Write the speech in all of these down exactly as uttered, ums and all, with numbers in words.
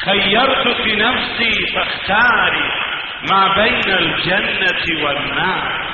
خيرتك نفسي فاختاري ما بين الجنة والنار.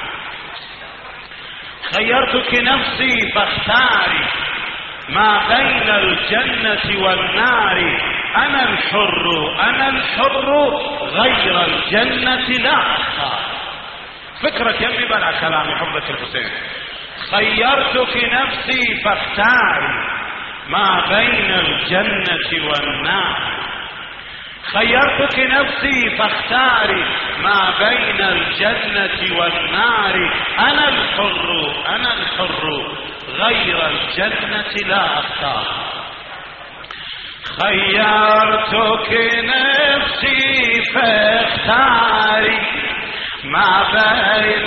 خيرتك نفسي فاختاري ما بين الجنة والنار. أنا الحر أنا الحر غير الجنة لا أختار. فكرك يمي بلع كلامي حبك الحسين. خيرتك نفسي فاختاري ما بين الجنة والنار. خيرتك نفسي فاختاري ما بين الجنة والنار. أنا الحر أنا الحر غير الجنة لا أختار. خيرتك نفسي فاختاري ما بين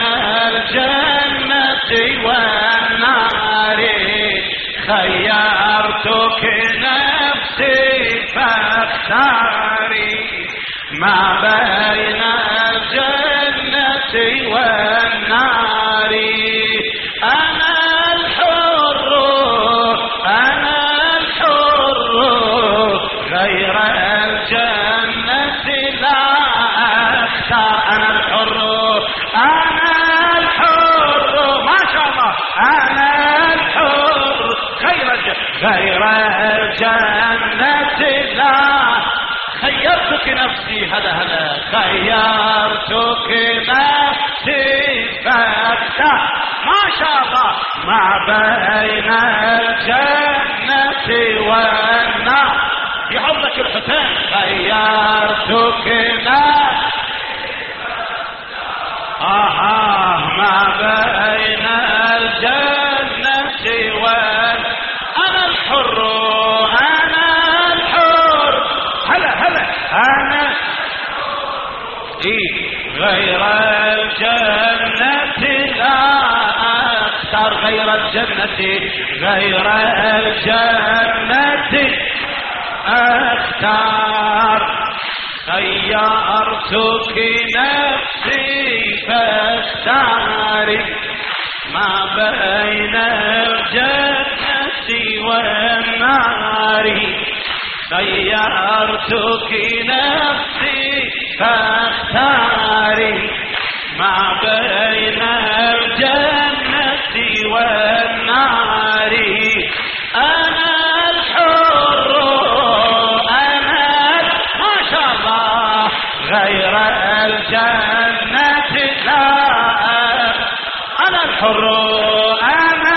الجنة والنار. خيرتك نفسي فاختاري ما بين الجنة والنار. أنا الحر أنا الحر غير الجنة لا أختار. أنا الحر أنا الحر ما شاء الله. أنا الحر غير غير الجنة لا. خيرتك نفسي هلا هلا. خيرتك نفسي فاختار ما شاء الله ما بين الجنة والنار. يحفظك الحسين. خيرتك نفسي آه ما بين الجنة والنار. أنا الحر أنا الحر هلا هلا. أنا إيه غير الجنة لا أختار. غير الجنة غير الجنة أختار. خيرتك نفسي فاختاري ما بين الجنة والنار. خيرتك نفسي فاختاري ما بين الجنة والنار. أنا الحر أنا ما شاء الله غير الجنة لا. أنا الحر أنا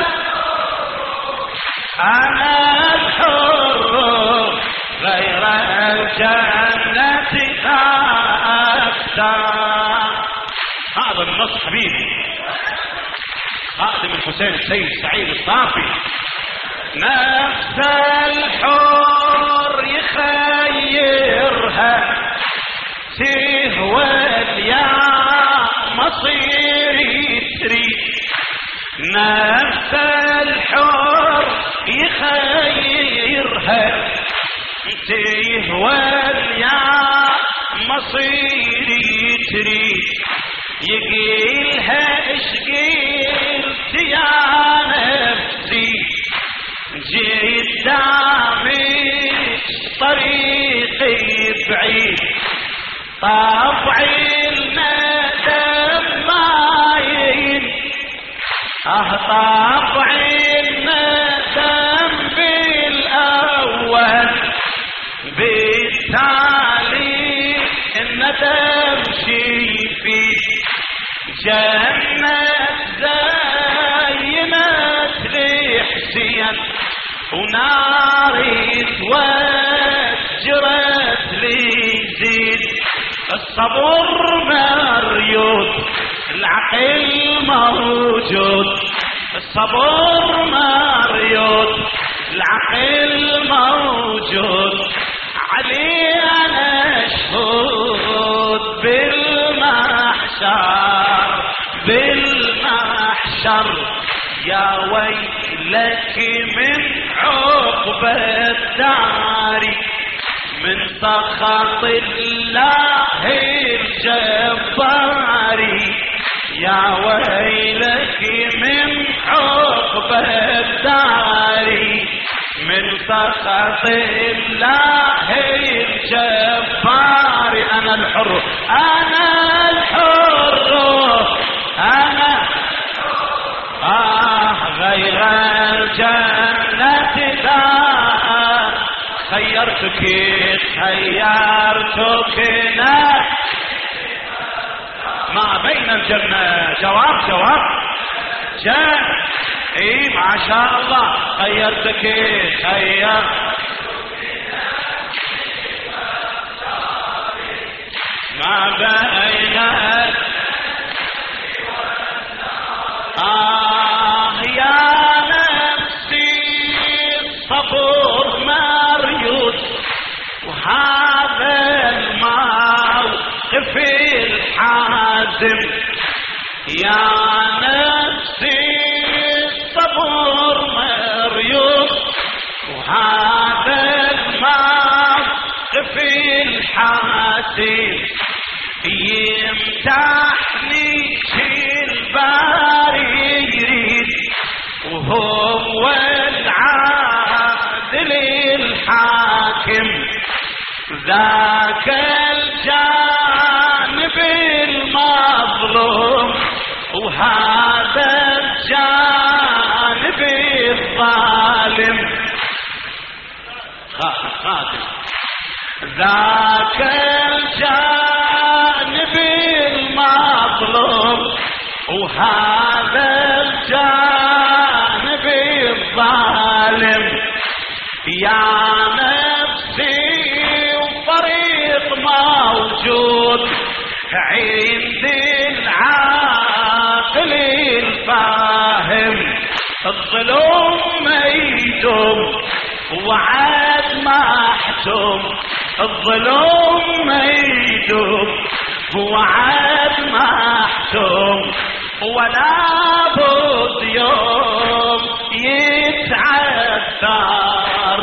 أنا الحر غير الجنة لا أختار. هذا النص حبيبي خادم الحسين السيد سعيد الصافي. نفس الحر يخيرها تهوى يا مصيري تريد. نفس الحر يخيرها تهوى يا مصيري تريد. يقيلها اش قلت يا نفسي جيت دامك طريقي بعيد. طبعي الندم ماين اه طبعي الندم بالاول بالتالي الندم شي في جنة زينت لي حسين وناري توجرت لي زيد. الصبر مريود العقل موجود. الصبر مريود العقل موجود. علي أنا أشهد بالمحشر بالمحشر. يا ويلك من عقبة داري من سخط الله الجبار. يا ويلك من عقبة داري من سخط الله الحر أنا الحر أنا آه غير الجنة لا خيرتك خيرتك لا ما بين الجنة. جواب جواب جاء اي ما شاء الله. خيرتك خير ما بين آه يا نفسي الصبر مريض وهذا الموقف الحازم. يا نفسي الصبر مريض وهذا الموقف الحازم. يمدحني الباري يريد وهو العادل الحاكم. ذاك الجانب المظلوم وهذا الجانب الظالم. خادم ذاك الجانب المظلوم وهذا الجانب الظالم. يا نفسي وطريق موجود عند العاقل الفاهم. الظلم ما يدوم وعد محتوم. الظلم ما يدوم وعد محتوم. ولا بد يوم يتعثر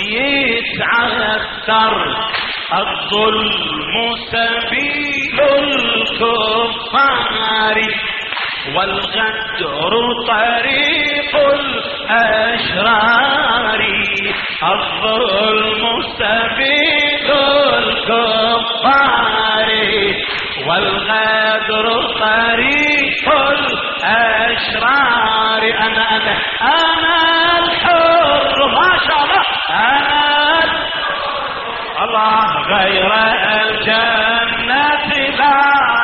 يتعثر. الظلم سبيل الكفار والغدر طريق الأشرار. الظلم سبيل الكفار والغدر طريق الأشرار. أنا أنا أنا الحر ما شاء الله. أنا الله غير الجنة لا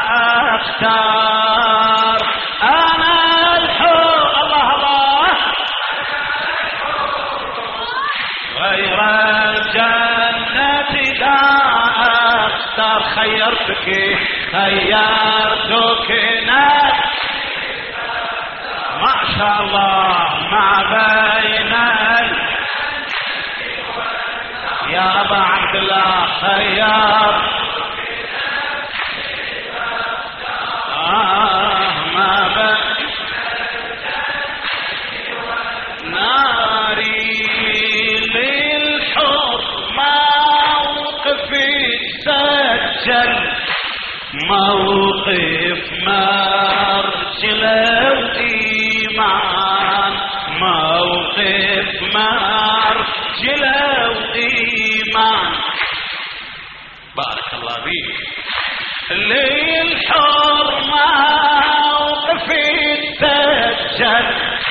أختار. أنا الحر الله الله غير الجنة لا أختار. خيرتك خيرتك ناس ما شاء الله. ما بين يا أبا عبد الله خيار آه ما بين ناري للحر موقف سجل. موقف مرجل الإيمان. موقف مرجل الإيمان. بارك الله فيك. للحر موقف سجل.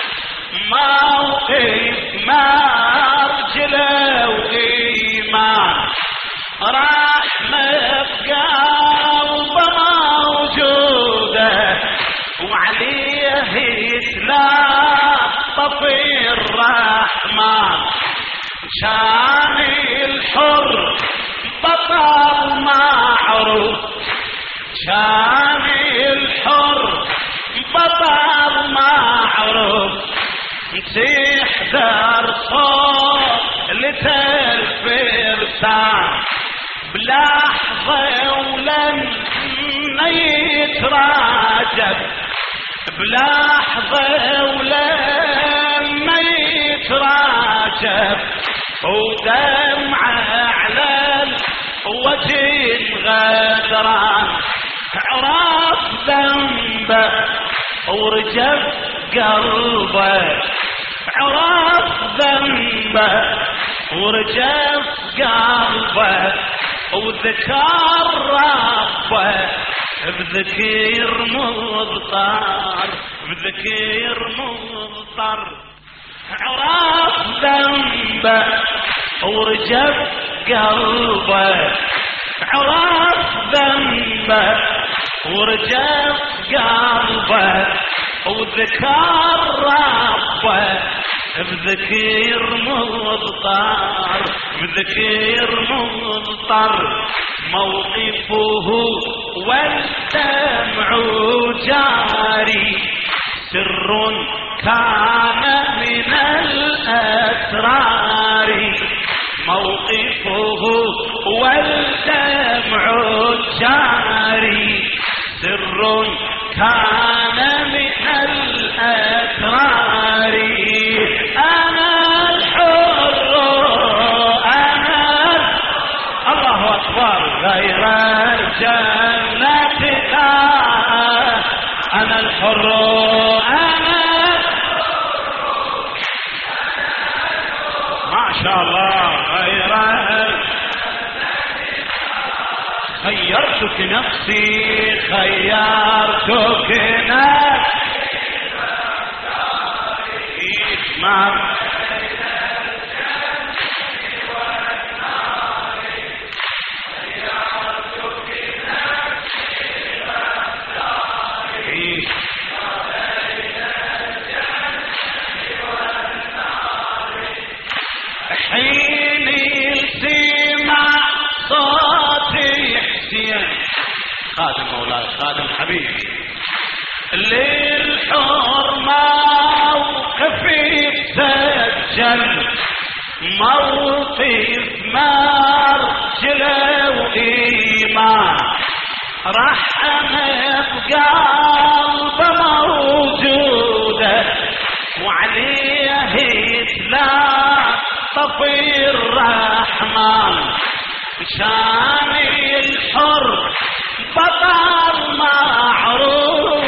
موقف مرجل الإيمان. رحمة قلبه موجودة وعليه يتلاطف الرحمن. شان الحر بطل معروف. شان الحر بطل معروف. تحذر صوت لتلفرسان بلحظة ولن يتراجب. بلحظة ولن يتراجب. ودمعة على الوجه غدران. عرف ذنبه ورجف قلبه. عرف ذنبه ورجف قلبه وذكر ربه بذكير مضطر بذكير مضطر عرف ذنبه ورجف قلبه عرف ذنبه ورجف قلبه وذكر ربه بذكير مضطر بذكير مضطر موقفه والدمع جاري سر كان من الأسرار موقفه والدمع جاري سر كان من الأسرار أنا الحر أنا الله أكبر غير الجنة أنا الحر أنا ما شاء الله غير خيرتك نفسي خيرتك نفسي ما حين سمع صوتي حسين خادم مولاي خادم حبيبي للحرمة موقفي تسجل موقف مرجله وإيمان رحمة بقلبه موجودة وعليه تلاطف الرحمن شان الحر بطل معروف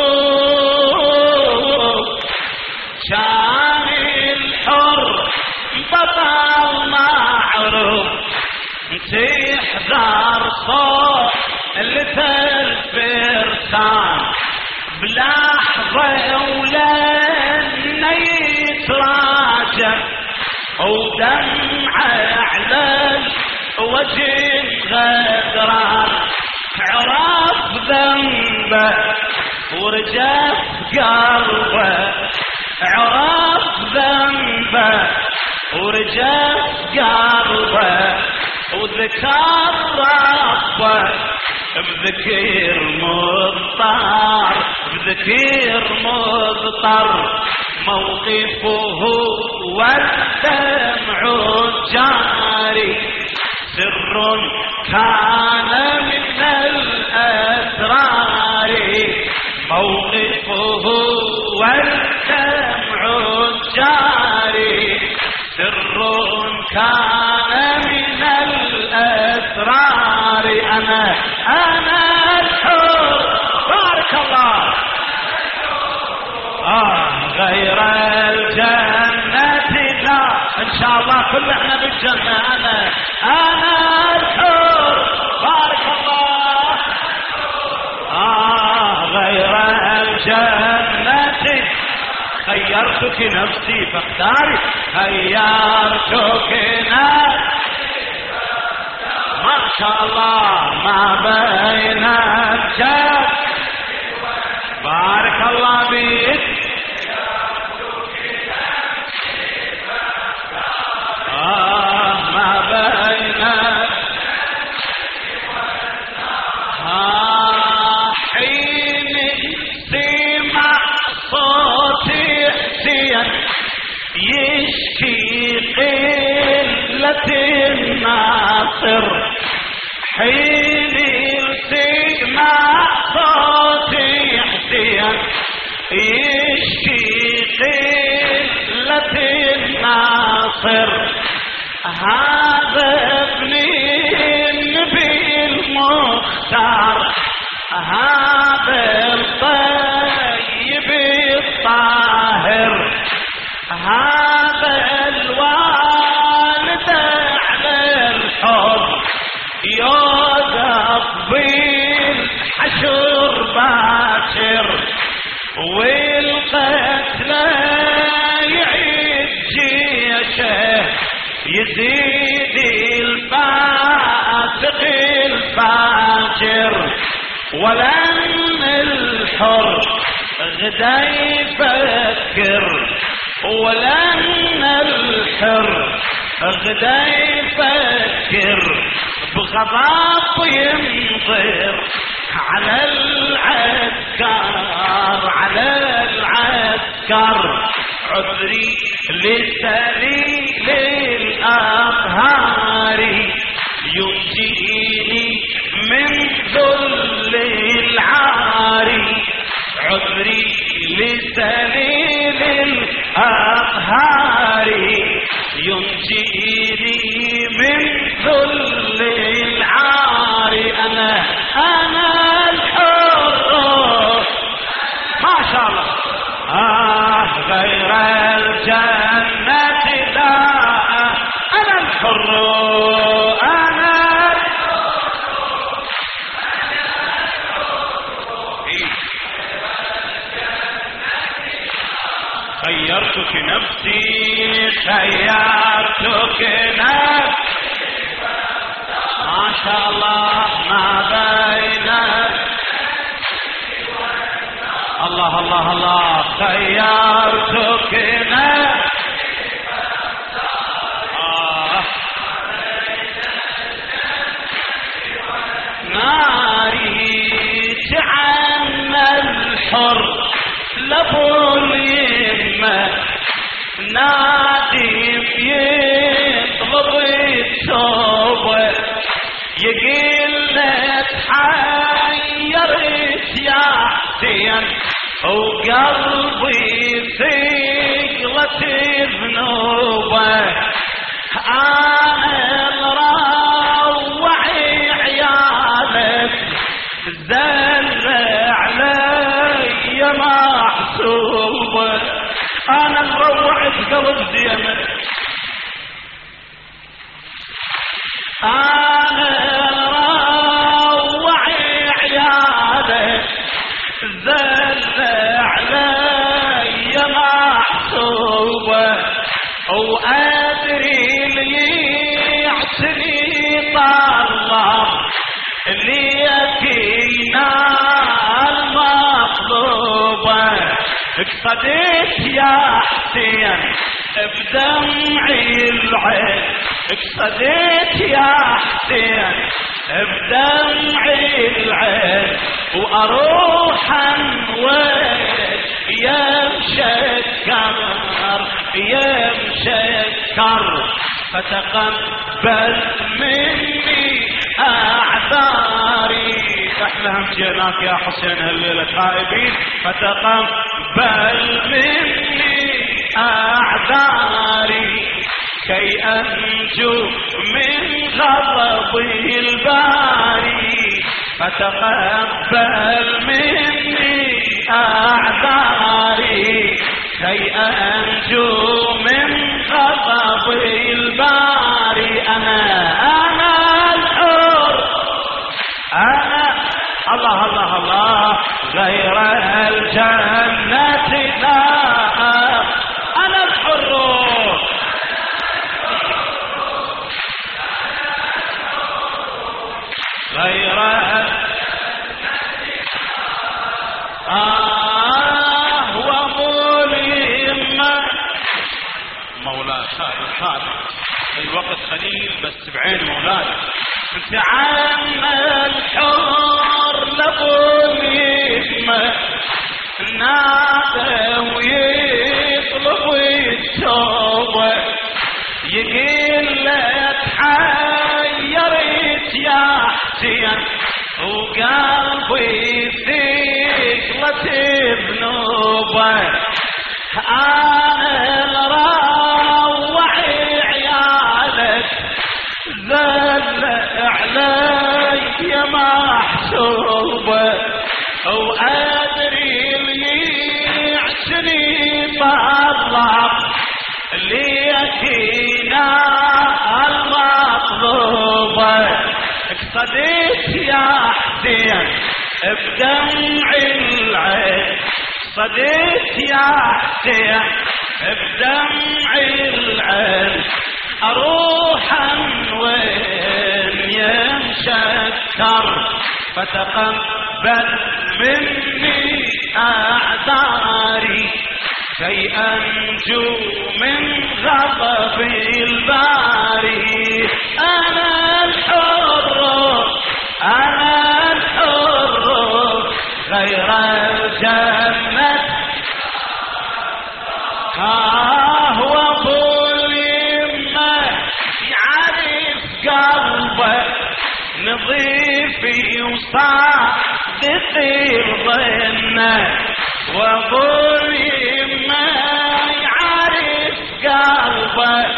شان الحر بطل معروف تحذر صوت الفرسان بلحظة ولن يتراجع ودمعة على الوجه غدران عرف ذنبه ورجف قلبه عرف ذنبه ورجف قلبه وذكر ربه بذكير مضطر بذكير مضطر موقفه والدمع جاري سر كان من الأسرار موقفه والدمع جاري سر كان من الأسرار أنا أنا الحر بارك الله آه غير الجنة لا إن شاء الله كل احنا بالجنة أنا أنا الحر بارك الله آه غير الجنة خيرتك نفسي فاختاري خيرتك نفسي ما شاء الله ما بين الجنة بارك الله بك آه ما بين آه حين سمع صوتي حسين يشكي قلة الناصر حين سمع صوتي حسين يشكي قلة الناصر هذا ابن النبي المختار هذا الطيب الطاهر هذا الوالد على الحب والقتلى يعيد جيشه يزيد الفاسق الفاجر ولن الحر غدا يفكر ولن الحر غدا يفكر بغضب ينظر على العسكر على العسكر عذري لسليل الأطهار ينجيني من ذل العار عذري لسليل الأطهار ينجيني من ذل العار أنا أنا الحر ما شاء الله آه غير الجنة لا أنا الحر أنا خيرتك نفسي خيرتك نفسي ما شاء الله ما بين الله الله الله خيرتك نفسي آه. ناري عنا الحر لابو اليمه نادي يطلب التوبه يقول لك حيرت يا حسين وقلبي ثقلت ذنوبه انا مروع عيالك زل علي محسوبه انا مروعت قلب زينب انا مروع عيالك زل علي محسوبه وادري اللي يعتني طلب اللي يكينا المطلوبه اقصدت يا حسين بدمعي العين اقصدت يا حسين بدمعي العين واروح انويت يا مشكر يا مشكر فتقبل مني اعذاري احنا هم جيناك يا حسين هالليله خائبين فتقبل مني اعذاري كي انجو من غضبه الباري فتقبل مني اعذاري كي انجو من غضبه الباري انا انا الحر انا الله الله الله غير الجنة لا انا الحر غير آه وملم مولاي خالد خالد الوقت قليل بس بعين مولاي انت عم الحر لابوليم نادى ويطلب التوبة يقول لك حيرت يا حسين وقلبي ثقلت بنوبه انا مروع عيالك زل علي يا محسوبه وادري اللي يعتني طلب ليكينا المطلوبه اقصدت يا حسين بدمع العين صديت يا حسين بدمع العين اروح وين يمشكر فتقبل مني اعذاري كي انجو من غضب الباري. انا الحر انا الحر غير الجنة ها هو ابو اليمة يعرف قلبه نظيفي وصادق الظنة وابو اليمة يعرف قلبه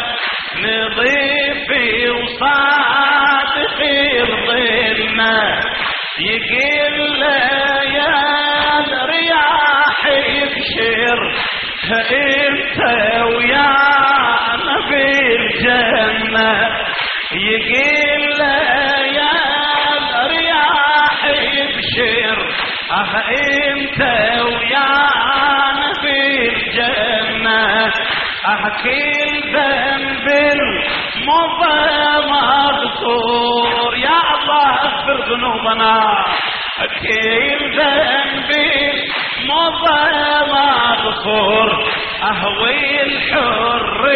نظيفي وصادق الظنة يقول يا الرياح يبشر انت ويانا في الجنة يقول يا الرياح يبشر اه انت ويانا في الجنة احكي الذنب المضى مغفور يا الله اغفر ذنوبنا احكي الذنب المضى مغفور اهوي الحر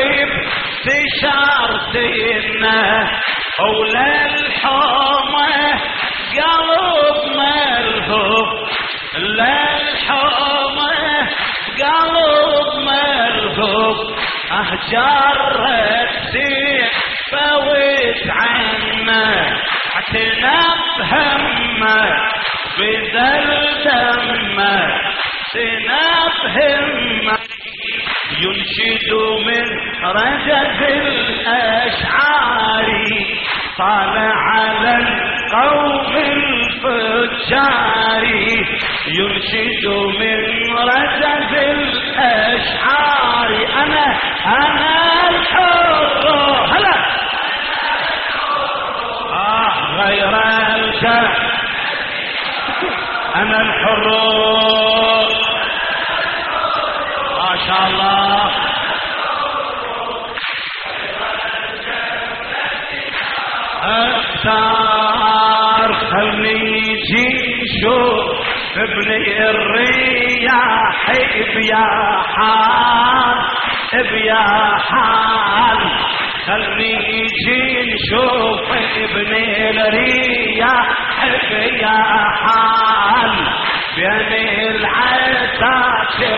بشارتنا اولى الحومه قلب ملهوف لا الحومه قلب ملهوف اهجرت سيفه وتعنى تنفهم بذل دمه تنفهم ينشد من رجز الاشعار طال على القوم الفجار ينشد من رجز الاشعار انا انا الحر هلا اه غير الجنة انا الحر ما شاء الله اختار خلني يجي شوف ابني الرياح بيا حال بيا حال خلني يجي نشوف ابني الرياح بيا حال بين العساكر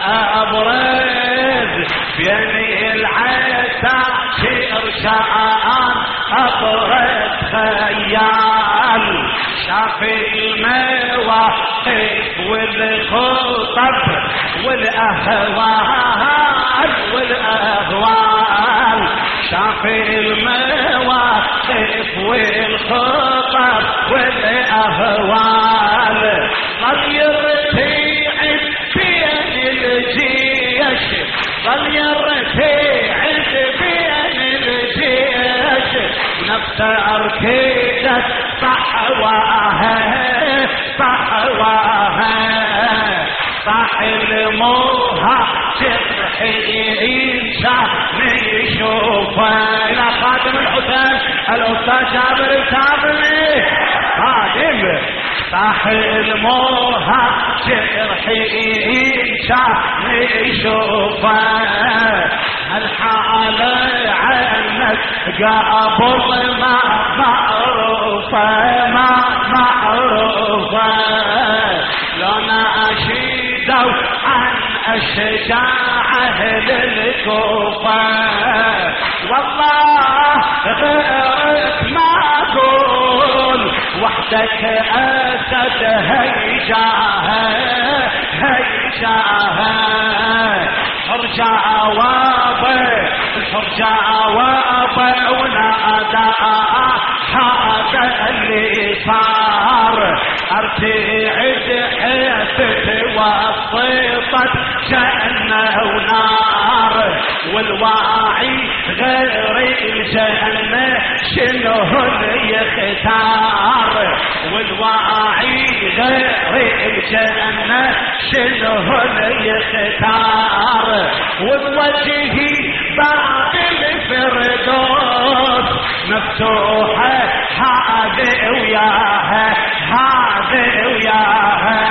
ابرز بين العساكر شعان ابرز خيال شاف المواقف والخطب والاهوال والاهوال شاف المواقف والخطب والاهوال ظل يرتعد بين الجيش ظل يرتعد بين الجيش نفسه اركيدت صحواها صحواها صح الموها جرحي نشوفه الى خادم الحسين الاستاذ جابر الكاظمي خادم صح الموها جرحي نشوفه الحالة عنك قبل ما معروفة ما معروفة لنا أشيدوا عن الشجاعة للكوفة والله غيرك ما أقول وحدك أسد هيجاها هيجاها ارجع وابا ارجع وابا ونادى هذا اللي صار ارتعد حيث وصفت جنة ونار والواعي غير الجنة شنو اللي يختار والواعي غير الجنة شنو يختار وبوجهي باب الفردوس مفتوحة هذه وياها هذه وياها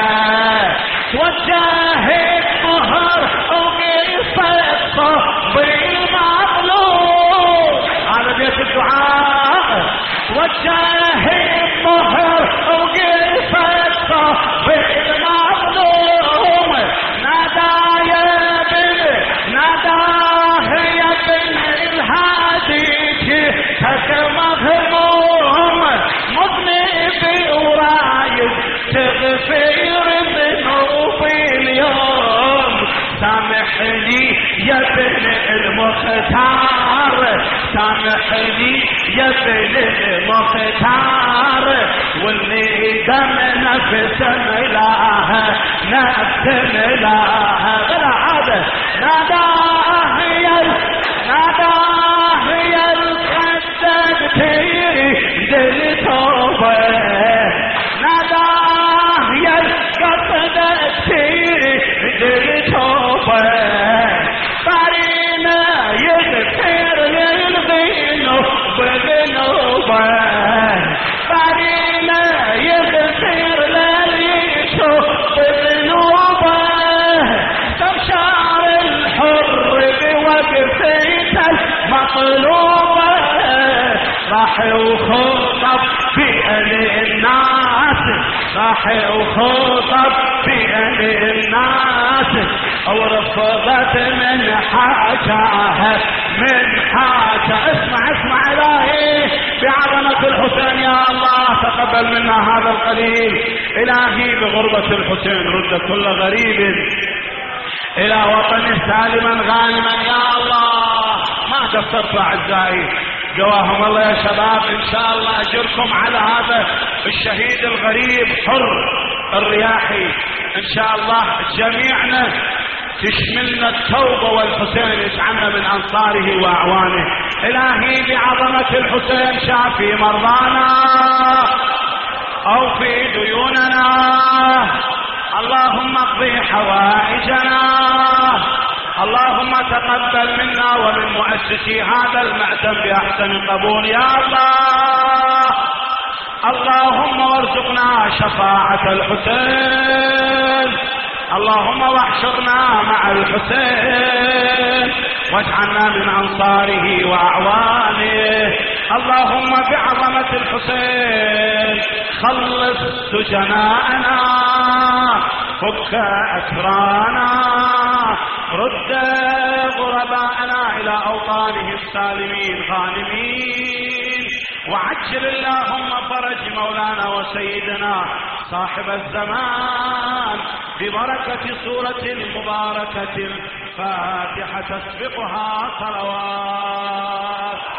توجهت مهر وقصة صبري المطلوب هذا بيت الدعاء توجهت مهر وقصة صبري المطلوب نادى يا بن ناداه يا بن الهادي جهتك مغموم مذنب ورايد تغفر ذنوبي اليوم سامحني يا بن المختار سامحني يا بن المختار واللي دم نفس ملاها نفس ملاها بلا عادة ناداه يا ناداه يا القدد تيري دل توبة ناداه يا القدد تيري دل توبة قرينا يغفر للذنوب بذنوبة قرينا يغفر لليشوف بذنوبة تبشار الحر بوقفة المطلوبة راح وخطب بأهل الناس راح وخطب بأهل الناس او رفضت من حاجاها من حاجة اسمع اسمع الهي بعظمة الحسين يا الله تقبل منا هذا القليل الهي بغربة الحسين رد كل غريب الى وطنه سالما غانما يا الله ما قصرت اعزائي جواهم الله يا شباب ان شاء الله اجركم على هذا الشهيد الغريب حر الرياحي ان شاء الله جميعنا تشملنا التوبة والحسين يجعلنا من انصاره واعوانه الهي بعظمة الحسين شافي مرضانا او في ديوننا اللهم اقضي حوائجنا اللهم تقبل منا ومن مؤسسي هذا المعتم باحسن قبول يا الله اللهم وارزقنا شفاعة الحسين اللهم واحشرنا مع الحسين واجعلنا من انصاره واعوانه اللهم بعظمة الحسين خلص سجناءنا فك اسرانا رد غرباءنا الى اوطانهم سالمين غانمين وعجل اللهم فرج مولانا وسيدنا صاحب الزمان ببركة سورة المباركة الفاتحة تسبقها صلوات